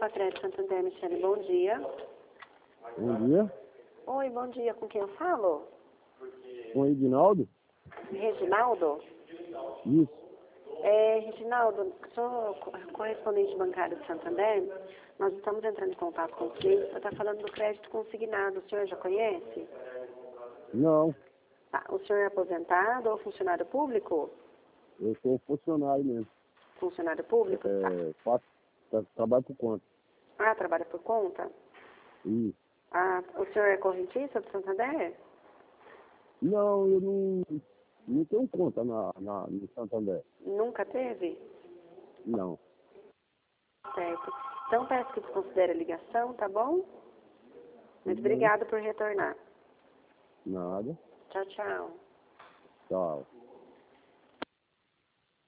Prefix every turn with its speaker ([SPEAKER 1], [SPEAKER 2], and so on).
[SPEAKER 1] Crédito Santander, Michele, bom dia.
[SPEAKER 2] Bom dia.
[SPEAKER 1] Oi, bom dia, com quem eu falo?
[SPEAKER 2] Com o Reginaldo?
[SPEAKER 1] Reginaldo?
[SPEAKER 2] Isso.
[SPEAKER 1] Reginaldo, sou correspondente bancário de Santander. Nós estamos entrando em contato com o cliente. Você está falando do crédito consignado. O senhor já conhece?
[SPEAKER 2] Não,
[SPEAKER 1] Tá. O senhor é aposentado ou funcionário público?
[SPEAKER 2] eu sou funcionário mesmo.
[SPEAKER 1] Funcionário público? Tá.
[SPEAKER 2] Trabalho por conta.
[SPEAKER 1] Ah, trabalha por conta?
[SPEAKER 2] Isso.
[SPEAKER 1] Ah, o senhor é correntista do Santander?
[SPEAKER 2] Não, eu não tenho conta no Santander.
[SPEAKER 1] Nunca teve?
[SPEAKER 2] Não.
[SPEAKER 1] Certo. Então peço que desconsidere a ligação, tá bom? Muito obrigada por retornar.
[SPEAKER 2] Nada.
[SPEAKER 1] Tchau, tchau.
[SPEAKER 2] Tchau.